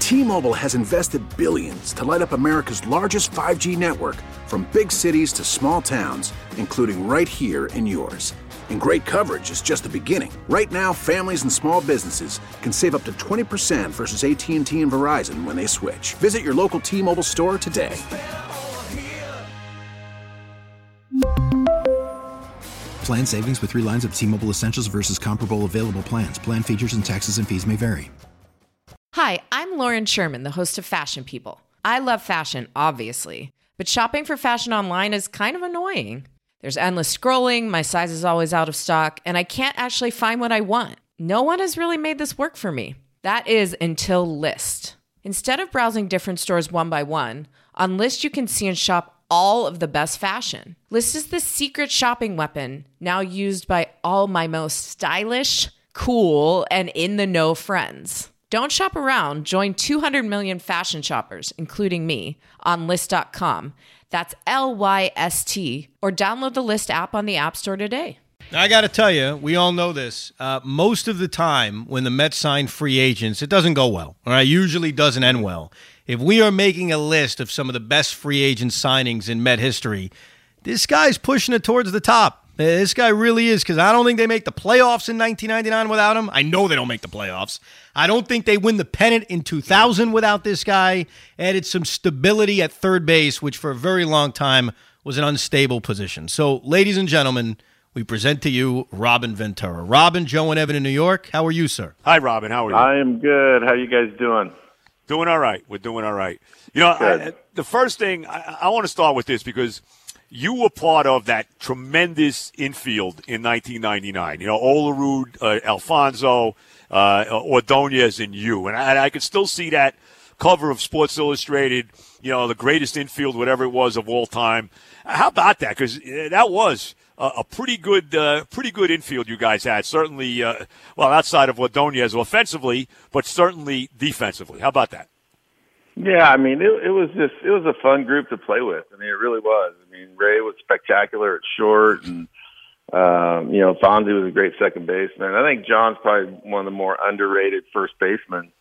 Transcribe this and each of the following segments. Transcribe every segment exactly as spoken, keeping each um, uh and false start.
T-Mobile has invested billions to light up America's largest five G network, from big cities to small towns, including right here in yours. And great coverage is just the beginning. Right now, families and small businesses can save up to twenty percent versus A T and T and Verizon when they switch. Visit your local T-Mobile store today. Plan savings with three lines of T-Mobile Essentials versus comparable available plans. Plan features and taxes and fees may vary. Hi, I'm Lauren Sherman, the host of Fashion People. I love fashion, obviously, but shopping for fashion online is kind of annoying. There's endless scrolling, my size is always out of stock, and I can't actually find what I want. No one has really made this work for me. That is until Lyst. Instead of browsing different stores one by one, on Lyst you can see and shop all of the best fashion. Lyst is the secret shopping weapon now used by all my most stylish, cool, and in-the-know friends. Don't shop around. Join two hundred million fashion shoppers, including me, on Lyst dot com. That's L Y S T, or download the Lyst app on the App Store today. I got to tell you, we all know this. Uh, most of the time when the Mets sign free agents, it doesn't go well. All right, usually doesn't end well. If we are making a list of some of the best free agent signings in Met history, this guy's pushing it towards the top. This guy really is, because I don't think they make the playoffs in nineteen ninety-nine without him. I know they don't make the playoffs. I don't think they win the pennant in two thousand without this guy. Added some stability at third base, which for a very long time was an unstable position. So, ladies and gentlemen, we present to you Robin Ventura. Robin, Joe, and Evan in New York. How are you, sir? Hi, Robin. How are you? I am good. How you guys doing? Doing all right. We're doing all right. You know, I, the first thing, I, I want to start with this because you were part of that tremendous infield in nineteen ninety-nine. You know, Olerud, uh, Alfonso, uh, Ordonez, and you. And I, I could still see that cover of Sports Illustrated, you know, the greatest infield, whatever it was, of all time. How about that? Because that was a, a pretty good uh, pretty good infield you guys had. Certainly, uh, well, outside of Ordonez offensively, but certainly defensively. How about that? Yeah, I mean, it, it was just it was a fun group to play with. I mean, it really was. I mean, Ray was spectacular at short, and um, you know, Fonzie was a great second baseman. I think John's probably one of the more underrated first basemen.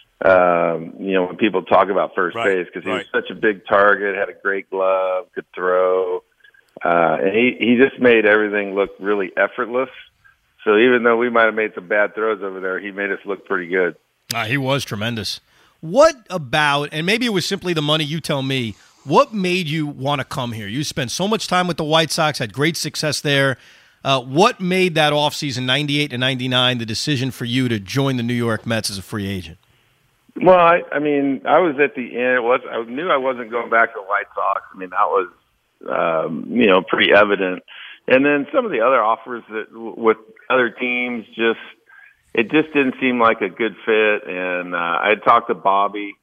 Um, you know, when people talk about first right, base, because he right. was such a big target, had a great glove, could throw, uh, and he he just made everything look really effortless. So even though we might have made some bad throws over there, he made us look pretty good. Uh, he was tremendous. What about, and maybe it was simply the money, you tell me, what made you want to come here? You spent so much time with the White Sox, had great success there. Uh, what made that offseason, ninety-eight to ninety-nine, the decision for you to join the New York Mets as a free agent? Well, I, I mean, I was at the end. Was I knew I wasn't going back to the White Sox. I mean, that was, um, you know, pretty evident. And then some of the other offers that with other teams just, it just didn't seem like a good fit. And uh, I had talked to Bobby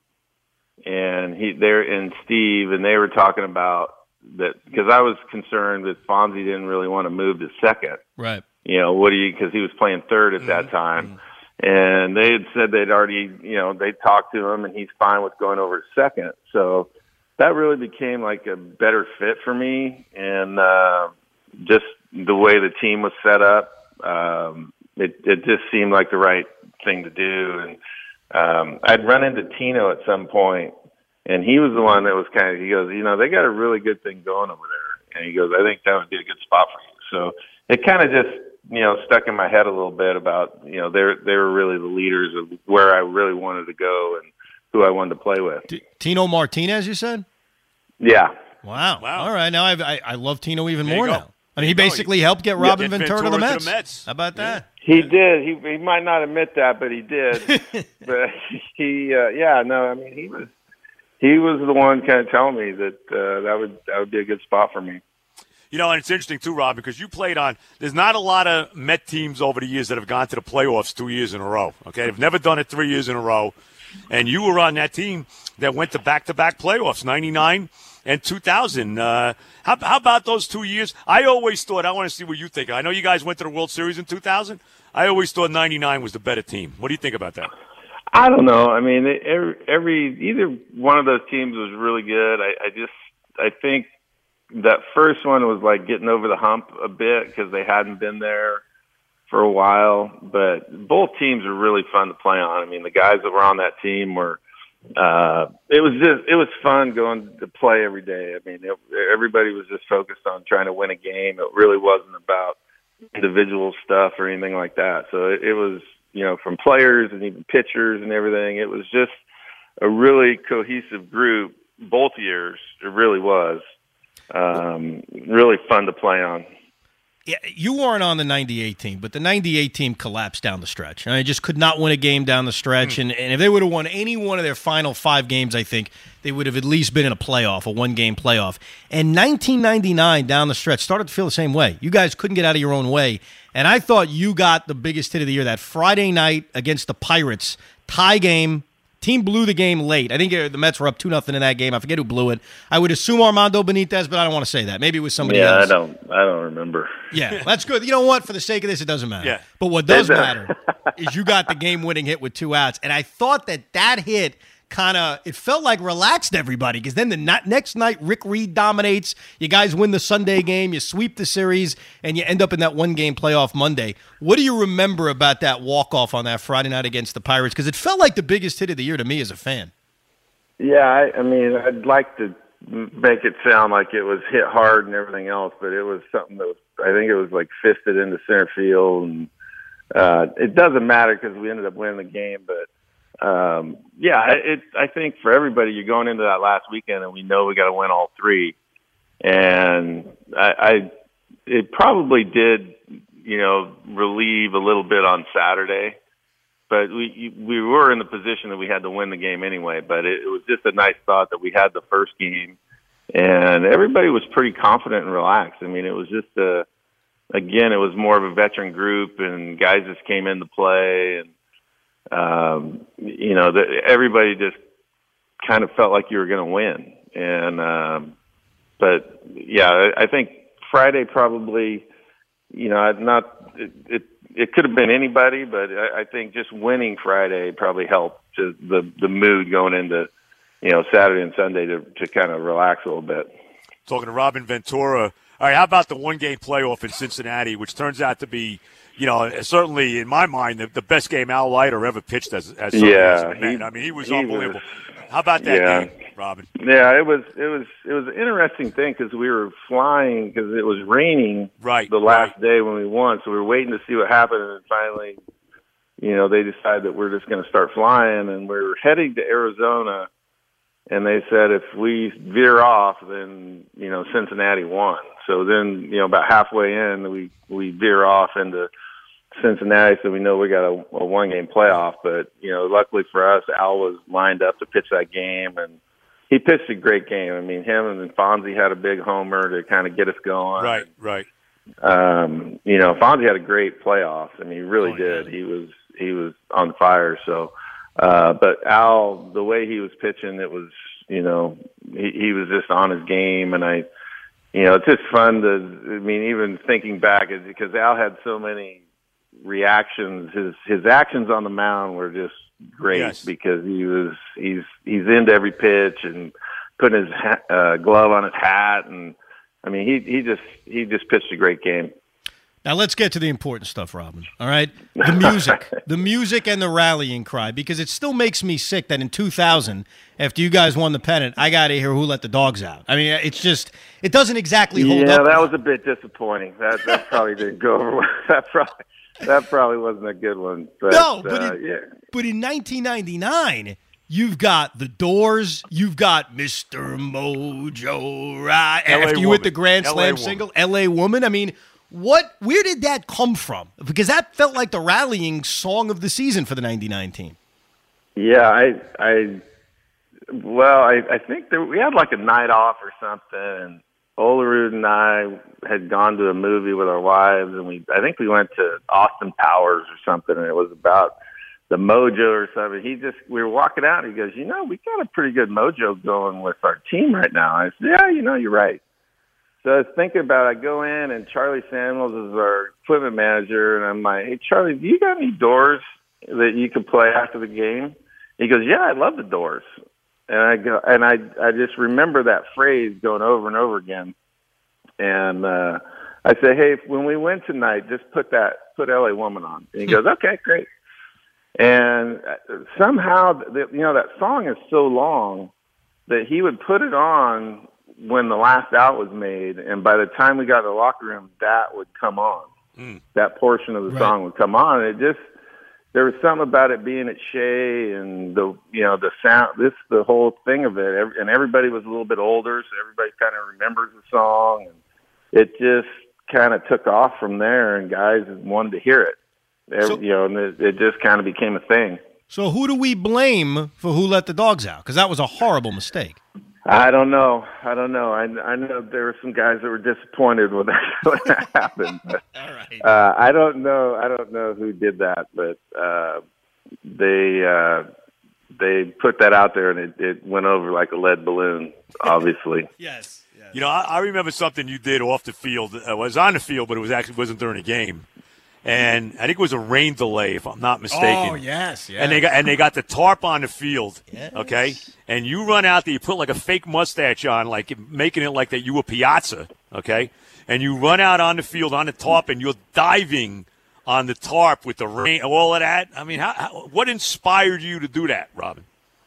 and he there and Steve, and they were talking about that because I was concerned that Fonzie didn't really want to move to second. Right. You know, what do you? Because he was playing third at that time, mm-hmm. and they had said they'd already, you know, they talked to him, and he's fine with going over to second. So that really became like a better fit for me, and uh, just the way the team was set up. Um, It, it just seemed like the right thing to do. And um, I'd run into Tino at some point, and he was the one that was kind of, he goes, you know, they got a really good thing going over there. And he goes, I think that would be a good spot for you. So it kind of just, you know, stuck in my head a little bit about, you know, they're, they were really the leaders of where I really wanted to go and who I wanted to play with. T- Tino Martinez, you said? Yeah. Wow. Wow. All right. Now I've, I I love Tino even There you more go. now. I mean, he basically helped get Robin Get Ventura, Ventura to the to Mets. the Mets. How about that? He did. He he might not admit that, but he did. But he, uh, yeah, no, I mean, he was he was the one kind of telling me that uh, that would that would be a good spot for me. You know, and it's interesting too, Rob, because you played on. There's not a lot of Met teams over the years that have gone to the playoffs two years in a row. Okay, they've never done it three years in a row, and you were on that team that went to back-to-back playoffs, ninety-nine and two thousand. Uh, how, how about those two years? I always thought, I want to see what you think. I know you guys went to the World Series in two thousand. I always thought ninety-nine was the better team. What do you think about that? I don't know. I mean, every, every either one of those teams was really good. I, I just, I think that first one was like getting over the hump a bit because they hadn't been there for a while. But both teams are really fun to play on. I mean, the guys that were on that team were uh, it was just it was fun going to play every day. I mean, it, everybody was just focused on trying to win a game. It really wasn't about individual stuff or anything like that. So it, it was, you know, from players and even pitchers and everything. It was just a really cohesive group both years. It really was um, really fun to play on. Yeah, you weren't on the ninety-eight team, but the ninety-eight team collapsed down the stretch. I mean, just could not win a game down the stretch. Mm. And, and if they would have won any one of their final five games, I think they would have at least been in a playoff, a one-game playoff. And nineteen ninety-nine down the stretch started to feel the same way. You guys couldn't get out of your own way. And I thought you got the biggest hit of the year, that Friday night against the Pirates, tie game. Team blew the game late. I think the Mets were up two nothing in that game. I forget who blew it. I would assume Armando Benitez, but I don't want to say that. Maybe it was somebody yeah, else. Yeah, I don't I don't remember. Yeah, that's good. You know what? For the sake of this, it doesn't matter. Yeah. But what does matter is you got the game-winning hit with two outs. And I thought that that hit kind of, it felt like relaxed everybody, because then the not, next night, Rick Reed dominates. You guys win the Sunday game, you sweep the series, and you end up in that one-game playoff Monday. What do you remember about that walk-off on that Friday night against the Pirates? Because it felt like the biggest hit of the year to me as a fan. Yeah, I, I mean, I'd like to make it sound like it was hit hard and everything else, but it was something that was, I think it was like fisted into center field, and uh, it doesn't matter because we ended up winning the game, but Um, yeah, it, I think for everybody, you're going into that last weekend and we know we got to win all three. And I, I, it probably did, you know, relieve a little bit on Saturday, but we, we were in the position that we had to win the game anyway, but it, it was just a nice thought that we had the first game and everybody was pretty confident and relaxed. I mean, it was just a, again, it was more of a veteran group and guys just came into play and, Um, you know, the, everybody just kind of felt like you were going to win. And, um, but yeah, I, I think Friday probably, you know, not, it, it, it could have been anybody, but I, I think just winning Friday probably helped to the, the mood going into, you know, Saturday and Sunday to, to kind of relax a little bit. Talking to Robin Ventura. All right, how about the one-game playoff in Cincinnati, which turns out to be, you know, certainly in my mind, the, the best game Al Leiter ever pitched as, as yeah, as a man. He, I mean, he was he unbelievable. Was, how about that yeah. game, Robin? Yeah, it was it was it was an interesting thing because we were flying because it was raining right, the last right. day when we won, so we were waiting to see what happened, and finally, you know, they decided that we're just going to start flying, and we were heading to Arizona, and they said if we veer off, then you know Cincinnati won. So then, you know, about halfway in, we we veer off into Cincinnati, so we know we got a, a one-game playoff. But, you know, luckily for us, Al was lined up to pitch that game, and he pitched a great game. I mean, him and Fonzie had a big homer to kind of get us going. Right, right. Um, you know, Fonzie had a great playoff. I mean, he really oh, did. Yeah. He was he was on fire. So, uh, but Al, the way he was pitching, it was, you know, he, he was just on his game, and I, you know, it's just fun to, I mean, even thinking back, because Al had so many reactions. His his actions on the mound were just great yes. because he was he's he's into every pitch and putting his ha- uh, glove on his hat, and I mean he he just he just pitched a great game. Now let's get to the important stuff, Robin. All right, the music, the music, and the rallying cry, because it still makes me sick that in two thousand, after you guys won the pennant, I got to hear "Who Let the Dogs Out." I mean, it's just it doesn't exactly hold yeah, up. Yeah, that was a bit disappointing. That that probably didn't go over well. That probably that probably wasn't a good one. But, no, but uh, in, yeah. but in nineteen ninety-nine. You've got The Doors. You've got Mister Mojo. Right after you hit the Grand Slam single, L A Woman. I mean, what? Where did that come from? Because that felt like the rallying song of the season for the ninety-nine team. Yeah, I, I, well, I, I think there, we had like a night off or something, and Olerud and I had gone to a movie with our wives, and we, I think we went to Austin Powers or something, and it was about the mojo or something. He just, we were walking out, and he goes, you know, we got a pretty good mojo going with our team right now. I said, yeah, you know, you're right. So I was thinking about it. I go in, and Charlie Samuels is our equipment manager, and I'm like, hey, Charlie, do you got any Doors that you could play after the game? He goes, yeah, I love the Doors. And I go, and I, I just remember that phrase going over and over again. And uh, I say, hey, when we win tonight, just put that, put L A Woman on. And he goes, okay, great. And somehow, you know, that song is so long that he would put it on when the last out was made, and by the time we got to the locker room, that would come on. Mm. That portion of the right. song would come on. It just, there was something about it being at Shea and the, you know, the sound, this, the whole thing of it. And everybody was a little bit older, so everybody kind of remembers the song. And it just kind of took off from there, and guys wanted to hear it. Every, so, you know, and it, it just kind of became a thing. So who do we blame for Who Let the Dogs Out? Because that was a horrible mistake. I don't know. I don't know. I, I know there were some guys that were disappointed when that, when that happened. But, all right. Uh, I don't know. I don't know who did that, but uh, they uh, they put that out there, and it, it went over like a lead balloon. Obviously. yes, yes. You know, I, I remember something you did off the field. I was on the field, but it was actually wasn't during a game. And I think it was a rain delay, if I'm not mistaken. Oh, yes, yes. And they got and they got the tarp on the field, yes. okay? And you run out there, you put like a fake mustache on, like making it like that you were Piazza, okay? And you run out on the field on the tarp, and you're diving on the tarp with the rain, all of that. I mean, how, how, what inspired you to do that, Robin?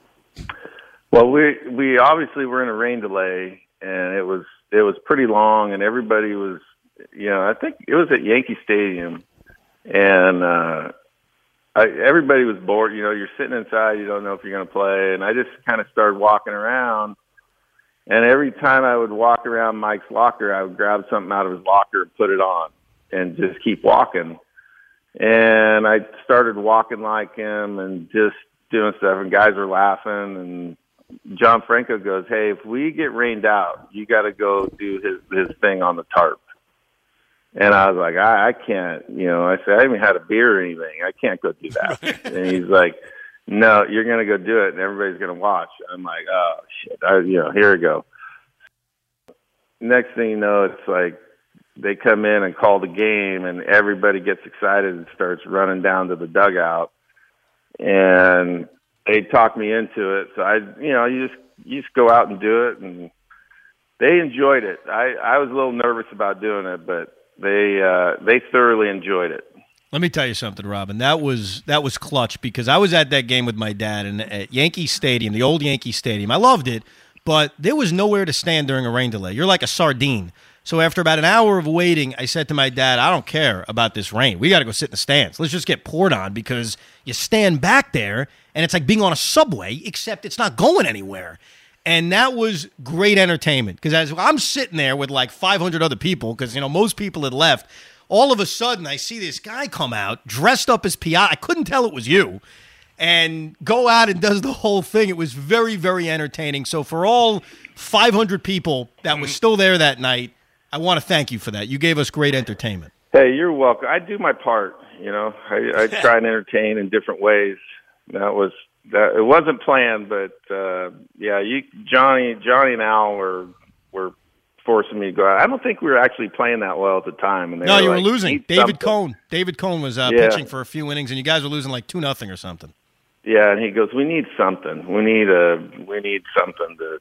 Well, we we obviously were in a rain delay, and it was it was pretty long, and everybody was, you know, I think it was at Yankee Stadium. And uh, I, everybody was bored. You know, you're sitting inside, you don't know if you're going to play. And I just kind of started walking around. And every time I would walk around Mike's locker, I would grab something out of his locker and put it on and just keep walking. And I started walking like him and just doing stuff. And guys were laughing. And John Franco goes, "Hey, if we get rained out, you got to go do his, his thing on the tarp." And I was like, I, I can't, you know, I said, I haven't had a beer or anything. I can't go do that. And he's like, no, you're going to go do it, and everybody's going to watch. I'm like, oh, shit. I, you know, here we go. Next thing you know, it's like they come in and call the game, and everybody gets excited and starts running down to the dugout. And they talk me into it. So, I, you know, you just, you just go out and do it. And they enjoyed it. I, I was a little nervous about doing it, but They uh, they thoroughly enjoyed it. Let me tell you something, Robin. That was that was clutch because I was at that game with my dad and at Yankee Stadium, the old Yankee Stadium. I loved it, but there was nowhere to stand during a rain delay. You're like a sardine. So after about an hour of waiting, I said to my dad, I don't care about this rain. We got to go sit in the stands. Let's just get poured on because you stand back there, and it's like being on a subway, except it's not going anywhere. And that was great entertainment because as I'm sitting there with like five hundred other people, because, you know, most people had left, all of a sudden I see this guy come out dressed up as Piazza. I couldn't tell it was you. And go out and does the whole thing. It was very, very entertaining. So for all five hundred people that were still there that night, I want to thank you for that. You gave us great entertainment. Hey, you're welcome. I do my part. You know, I, I try and entertain in different ways. That was... That, it wasn't planned, but uh, yeah, you, Johnny, Johnny and Al were were forcing me to go out. I don't think we were actually playing that well at the time. And they no, were you like, were losing. David something. Cohn, David Cohn was uh, yeah. pitching for a few innings, and you guys were losing like two nothing or something. Yeah, and he goes, "We need something. We need a we need something to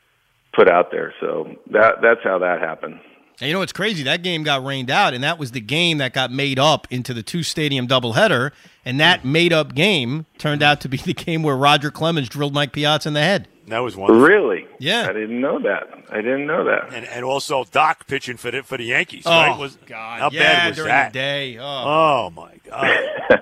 put out there." So that that's how that happened. And you know, it's crazy. That game got rained out, and that was the game that got made up into the two-stadium doubleheader, and that made-up game turned out to be the game where Roger Clemens drilled Mike Piazza in the head. That was wonderful. Really? Yeah. I didn't know that. I didn't know that. And and also Doc pitching for the, for the Yankees, oh, right? Was, God. How yeah, bad was during that? the day. Oh, oh my God.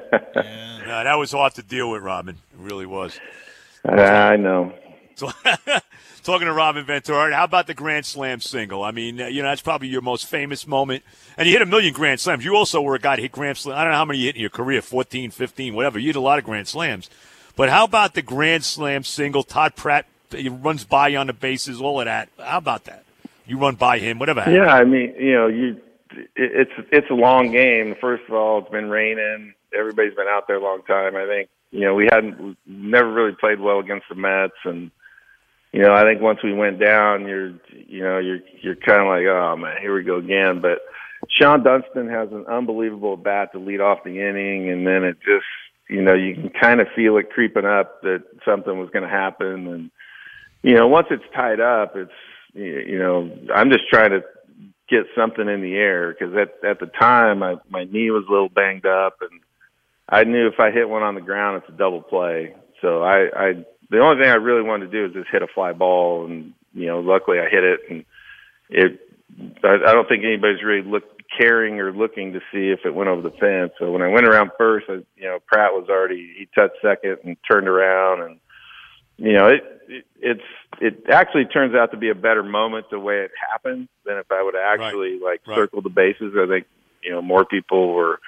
yeah. No, that was hard to deal with, Robin. It really was. Uh, I know. So, talking to Robin Ventura, how about the Grand Slam single? I mean, you know, that's probably your most famous moment. And you hit a million Grand Slams. You also were a guy that hit Grand Slams. I don't know how many you hit in your career, fourteen, fifteen, whatever. You hit a lot of Grand Slams. But how about the Grand Slam single? Todd Pratt he runs by you on the bases, all of that. How about that? You run by him, whatever happens. Yeah, I mean, you know, you it's it's a long game. First of all, it's been raining. Everybody's been out there a long time. I think, you know, we hadn't we never really played well against the Mets, and you know, I think once we went down, you're, you know, you're, you're kind of like, oh man, here we go again. But Sean Dunston has an unbelievable bat to lead off the inning. And then it just, you know, you can kind of feel it creeping up that something was going to happen. And, you know, once it's tied up, it's, you know, I'm just trying to get something in the air. Cause at, at the time, I, my knee was a little banged up and, I knew if I hit one on the ground, it's a double play. So I, I the only thing I really wanted to do is just hit a fly ball, and you know, luckily I hit it, and it. I, I don't think anybody's really look, caring or looking to see if it went over the fence. So when I went around first, I, you know, Pratt was already he touched second and turned around, and you know, it, it it's it actually turns out to be a better moment the way it happened than if I would have actually right. like right. circled the bases. I think you know more people were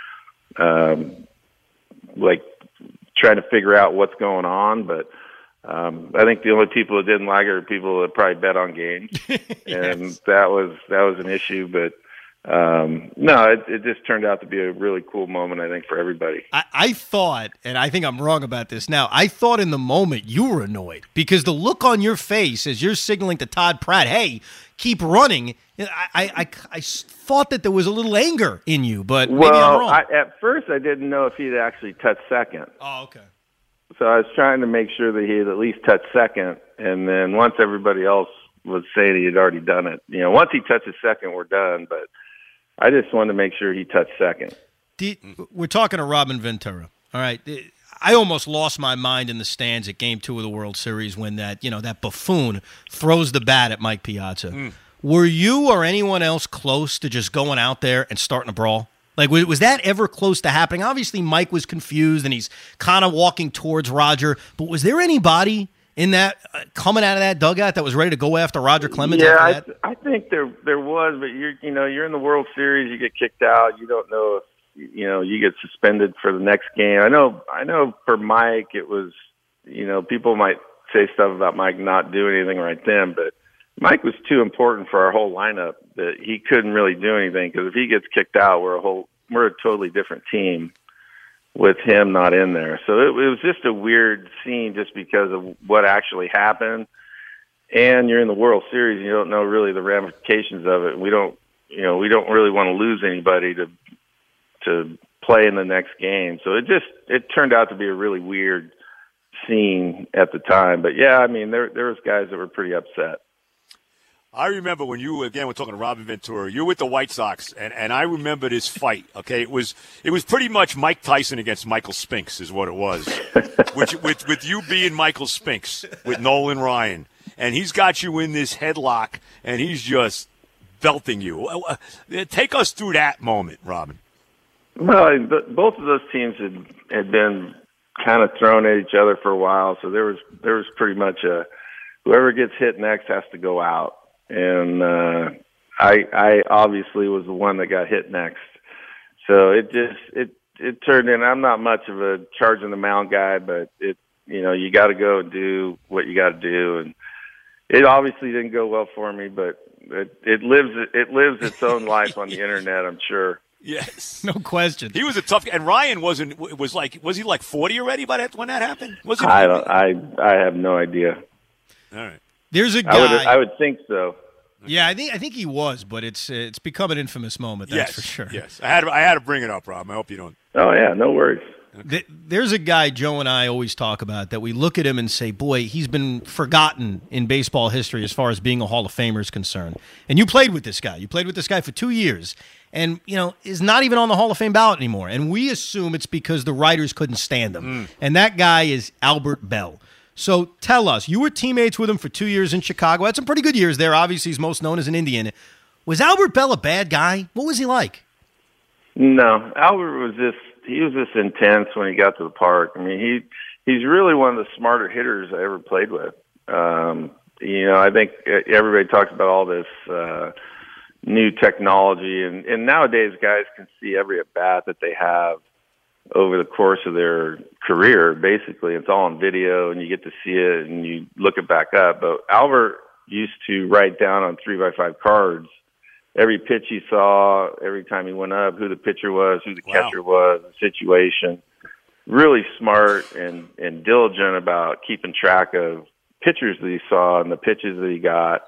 um, like trying to figure out what's going on, but. Um, I think the only people that didn't like it are people that probably bet on games, yes. and that was that was an issue. But um, no, it, it just turned out to be a really cool moment, I think, for everybody. I, I thought, and I think I'm wrong about this now, I thought in the moment you were annoyed because the look on your face as you're signaling to Todd Pratt, hey, keep running, I, I, I, I thought that there was a little anger in you, but maybe well, I'm wrong. I, at first I didn't know if he'd actually touched second. Oh, okay. So I was trying to make sure that he had at least touched second, and then once everybody else was saying he had already done it, you know, once he touches second, we're done. But I just wanted to make sure he touched second. Did, we're talking to Robin Ventura. All right. I almost lost my mind in the stands at Game Two of the World Series when that, you know, that buffoon throws the bat at Mike Piazza. Mm. Were you or anyone else close to just going out there and starting a brawl? Like, was that ever close to happening? Obviously, Mike was confused, and he's kind of walking towards Roger. But was there anybody in that uh, coming out of that dugout that was ready to go after Roger Clemens? Yeah, after that? I, I think there there was, but you're you know you're in the World Series, you get kicked out, you don't know if you know you get suspended for the next game. I know I know for Mike, it was you know people might say stuff about Mike not doing anything right then, but Mike was too important for our whole lineup that he couldn't really do anything because if he gets kicked out, we're a whole we're a totally different team with him not in there. So it, it was just a weird scene just because of what actually happened. And you're in the World Series, you don't know really the ramifications of it. We don't, you know, we don't really want to lose anybody to to play in the next game. So it just it turned out to be a really weird scene at the time. But yeah, I mean, there there was guys that were pretty upset. I remember when you, again, we're talking to Robin Ventura, you were with the White Sox, and, and I remember this fight, okay? It was it was pretty much Mike Tyson against Michael Spinks is what it was, Which, with, with you being Michael Spinks, with Nolan Ryan. And he's got you in this headlock, and he's just belting you. Take us through that moment, Robin. Well, both of those teams had, had been kind of thrown at each other for a while, so there was there was pretty much a whoever gets hit next has to go out. And uh, I, I obviously was the one that got hit next. So it just it it turned in. I'm not much of a charging the mound guy, but it you know you got to go and do what you got to do, and it obviously didn't go well for me. But it, it lives it lives its own life on the internet, I'm sure. Yes, no question. He was a tough, and Ryan wasn't was like was he like forty already by that when that happened? Was it? I don't. I I have no idea. All right. There's a guy. I would, I would think so. Yeah, I think I think he was, but it's it's become an infamous moment. That's yes, for sure. Yes, I had I had to bring it up, Rob. I hope you don't. Oh yeah, no worries. Okay. There's a guy Joe and I always talk about that we look at him and say, boy, he's been forgotten in baseball history as far as being a Hall of Famer is concerned. And you played with this guy. You played with this guy for two years. And, you know, is not even on the Hall of Fame ballot anymore. And we assume it's because the writers couldn't stand him. Mm. And that guy is Albert Belle. So tell us, you were teammates with him for two years in Chicago. Had some pretty good years there. Obviously, he's most known as an Indian. Was Albert Belle a bad guy? What was he like? No, Albert was just, he was just intense when he got to the park. I mean, he he's really one of the smarter hitters I ever played with. Um, you know, I think everybody talks about all this uh, new technology, and, and nowadays guys can see every at-bat that they have over the course of their career. Basically, it's all on video, and you get to see it, and you look it back up. But Albert used to write down on three by five cards every pitch he saw, every time he went up, who the pitcher was, who the wow. catcher was, the situation. Really smart and, and diligent about keeping track of pitchers that he saw and the pitches that he got.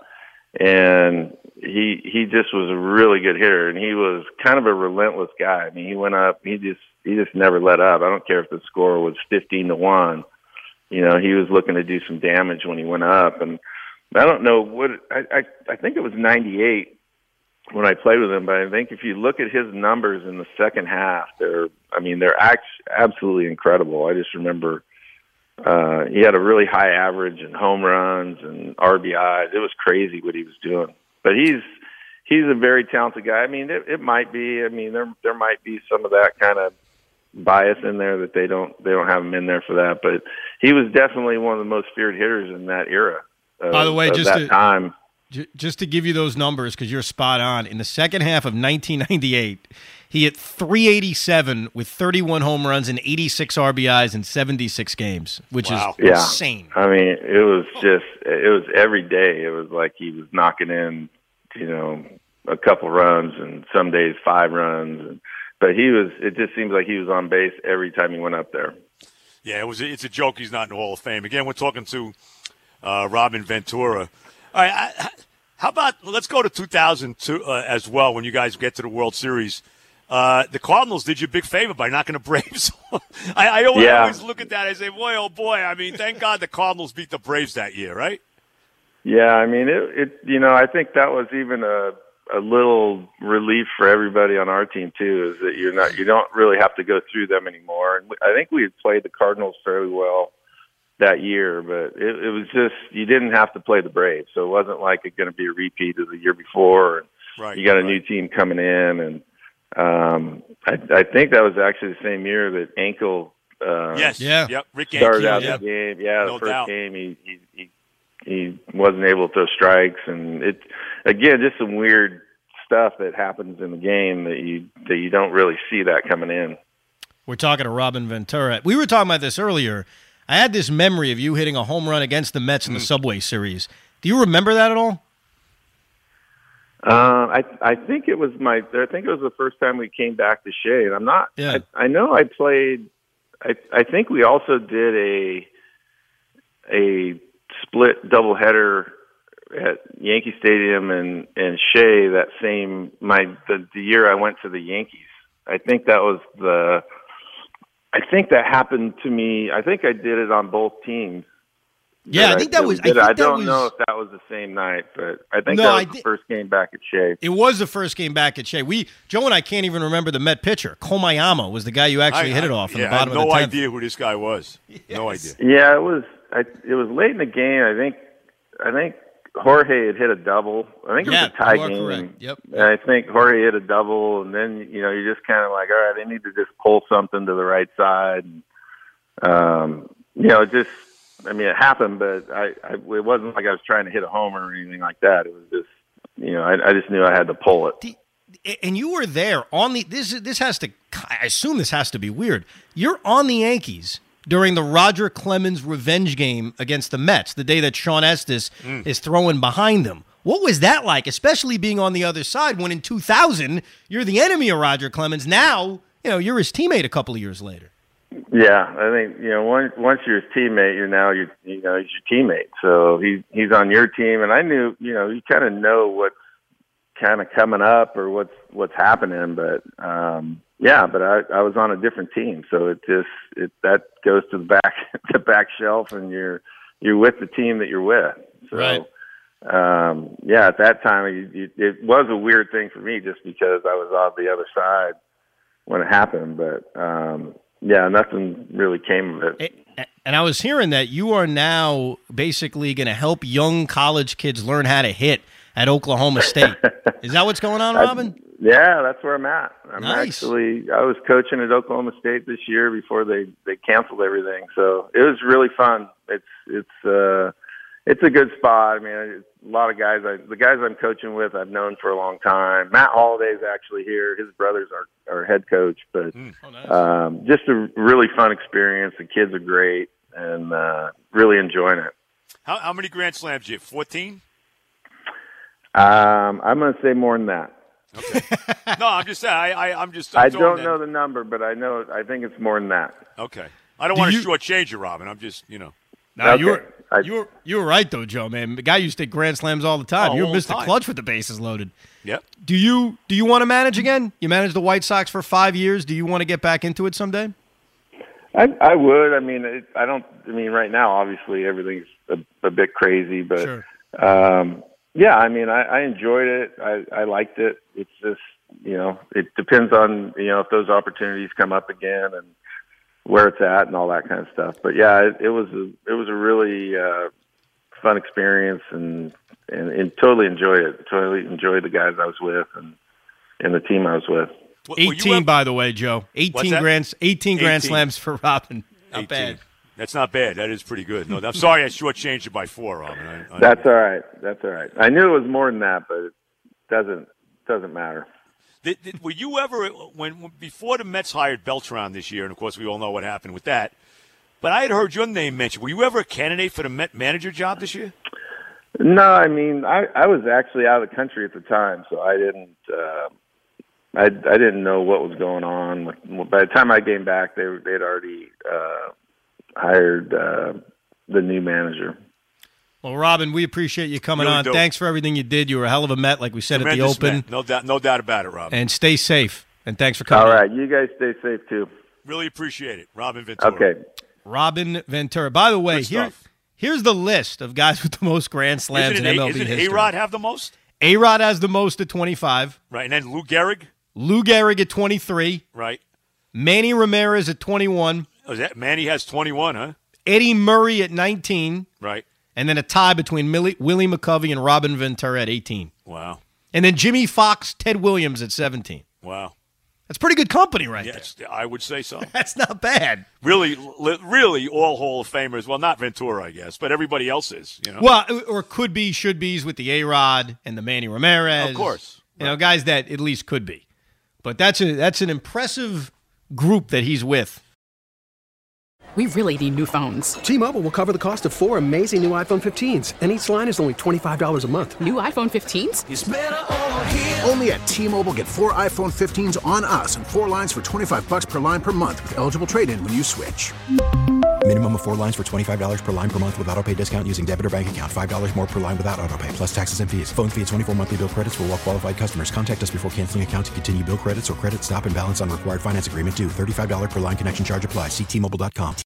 And he he just was a really good hitter, and he was kind of a relentless guy. I mean, he went up, he just he just never let up. I don't care if the score was fifteen to one. You know, he was looking to do some damage when he went up. And I don't know what I I, I think it was ninety-eight. when I played with him. But I think if you look at his numbers in the second half, they're, I mean, they're act- absolutely incredible. I just remember uh, he had a really high average in home runs and R B Is. It was crazy what he was doing. But he's he's a very talented guy. I mean, it, it might be. I mean, there there might be some of that kind of bias in there that they don't they don't have him in there for that. But he was definitely one of the most feared hitters in that era. Of, By the way, of just that to, time. j- just to give you those numbers, because you're spot on. In the second half of nineteen ninety-eight, he hit three eighty-seven with thirty-one home runs and eighty-six R B Is in seventy-six games, which Wow. is Yeah. insane. I mean, it was just it was every day. It was like he was knocking in, you know, a couple runs, and some days five runs. And, but he was. It just seems like he was on base every time he went up there. Yeah, it was. It's a joke he's not in the Hall of Fame. Again, we're talking to uh, Robin Ventura. All right, I, how about let's go to two thousand two uh, as well. When you guys get to the World Series, uh, the Cardinals did you a big favor by knocking the Braves. I, I, always, Yeah. I always look at that. I say, boy, oh boy. I mean, thank God the Cardinals beat the Braves that year, right? Yeah, I mean, it. it you know, I think that was even a a little relief for everybody on our team too. Is that you're not you don't really have to go through them anymore. And I think we had played the Cardinals fairly well that year, but it, it was just you didn't have to play the Braves, so it wasn't like it's going to be a repeat of the year before. And Right. you got a right. new team coming in, and um, I, I think that was actually the same year that Ankle uh, Yes. Yeah. Yep. Rick started Ankiel, out yeah. the game. Yeah, No the first doubt. game he, he he he wasn't able to throw strikes, and it again just some weird stuff that happens in the game that you that you don't really see that coming in. We're talking to Robin Ventura. We were talking about this earlier. I had this memory of you hitting a home run against the Mets in the Subway Series. Do you remember that at all? Uh, I I think it was my I think it was the first time we came back to Shea, and I'm not. Yeah. I, I know I played. I I think we also did a a split doubleheader at Yankee Stadium and and Shea that same my the, the year I went to the Yankees. I think that was the. I think that happened to me. I think I did it on both teams. Yeah, I think that we was- I did it. think I that don't was- know if that was the same night, but I think No, that was I the thi- first game back at Shea. It was the first game back at Shea. We Joe and I can't even remember the Met pitcher. Komayama was the guy you actually I, hit it I- off in yeah, the bottom I had of no the tenth. idea who this guy was. No idea. Yeah, it was. I, it was late in the game. I think. I think Jorge had hit a double. I think it Yeah, was a tie you are game. correct. Yep. And I think Jorge hit a double, and then you know you're just kind of like, all right, I need to just pull something to the right side. And, um, you know, it just. I mean, it happened, but I, I. It wasn't like I was trying to hit a homer or anything like that. It was just. You know, I, I just knew I had to pull it. The- And you were there on the this. This has to. I assume this has to be weird. You're on the Yankees during the Roger Clemens revenge game against the Mets, the day that Sean Estes Mm. is throwing behind them. What was that like, especially being on the other side when in two thousand you're the enemy of Roger Clemens? Now, you know, you're his teammate a couple of years later. Yeah, I think you know once once you're his teammate, you're now you you know he's your teammate. So he he's on your team, and I knew you know you kind of know what's kind of coming up or what's what's happening. But um, yeah, but I I was on a different team, so it just it that goes to the back the back shelf, and you're you're with the team that you're with. So, Right. Um, yeah, at that time you, you, it was a weird thing for me just because I was on the other side when it happened, but. Um, Yeah, nothing really came of it. And I was hearing that you are now basically going to help young college kids learn how to hit at Oklahoma State. Is that what's going on, Robin? I, yeah, that's where I'm at. I'm Nice. actually I was coaching at Oklahoma State this year before they, they canceled everything, so it was really fun. It's it's uh it's a good spot. I mean, it's a lot of guys. I, the guys I'm coaching with, I've known for a long time. Matt Holliday's actually here. His brother's our, our head coach, but Oh, nice. um, just a really fun experience. The kids are great, and uh, really enjoying it. How, how many Grand Slams you hit? fourteen? Um, I'm going to say more than that. No, I'm just saying. I, I, I'm just. I'm I throwing don't that- know the number, but I know. I think it's more than that. Okay. I don't Do want to you- shortchange you, Robin. I'm just, you know. No, you Okay. were I- you were you were right though, Joe. Man, the guy used to hit grand slams all the time. Oh, you all were the Mister time. Clutch with the bases loaded. Yep. Do you do you want to manage again? You managed the White Sox for five years. Do you want to get back into it someday? I, I would. I mean, it, I don't. I mean, right now, obviously, everything's a, a bit crazy, but Sure. um, Yeah, I mean, I, I enjoyed it. I, I liked it. It's just, you know, it depends on, you know, if those opportunities come up again and where it's at and all that kind of stuff. But yeah, it, it was a, it was a really uh, fun experience, and, and and totally enjoyed it. Totally enjoyed the guys I was with and and the team I was with. eighteen, ever, by the way, Joe. eighteen grand, eighteen grand slams for Robin. Not eighteen. Bad. That's not bad. That is pretty good. No, I'm sorry I shortchanged it by four, Robin. I, I, That's all right. That's all right. I knew it was more than that, but it doesn't doesn't matter. Did, did, were you ever, when, when before the Mets hired Beltran this year, and of course we all know what happened with that, but I had heard your name mentioned. Were you ever a candidate for the Met manager job this year? No, I mean, I, I was actually out of the country at the time, so I didn't uh, I, I didn't know what was going on. By the time I came back, they they'd already uh, hired uh, the new manager. Well, Robin, we appreciate you coming really on. dope. Thanks for everything you did. You were a hell of a Met, like we said Tremendous at the Open. man. No doubt, no doubt about it, Robin. And stay safe. And thanks for coming. All on. right, you guys stay safe too. Really appreciate it, Robin Ventura. Okay. Robin Ventura. By the way, here, here's the list of guys with the most grand slams in a, M L B isn't history. A-Rod have the most? A-Rod has the most at twenty-five. Right, and then Lou Gehrig? Lou Gehrig at twenty-three. Right. Manny Ramirez at twenty-one. Oh, is that, Manny has twenty-one, huh? Eddie Murray at nineteen. Right. And then a tie between Millie, Willie McCovey and Robin Ventura at eighteen. Wow. And then Jimmy Fox, Ted Williams at seventeen. Wow. That's pretty good company right yes, there. I would say so. That's not bad. Really, really all Hall of Famers. Well, not Ventura, I guess, but everybody else is. You know? Well, or could be, should be's with the A-Rod and the Manny Ramirez. Of course. You know, guys that at least could be. But that's a that's an impressive group that he's with. We really need new phones. T-Mobile will cover the cost of four amazing new iPhone fifteens, and each line is only twenty-five dollars a month. New iPhone fifteens? It's better over here. Only at T-Mobile, get four iPhone fifteens on us and four lines for twenty-five bucks per line per month with eligible trade-in when you switch. Minimum of four lines for twenty-five dollars per line per month with autopay discount using debit or bank account. five dollars more per line without autopay, plus taxes and fees. Phone fee at twenty-four monthly bill credits for well-qualified customers. Contact us before canceling account to continue bill credits or credit stop and balance on required finance agreement due. thirty-five dollars per line connection charge applies. See T Mobile dot com.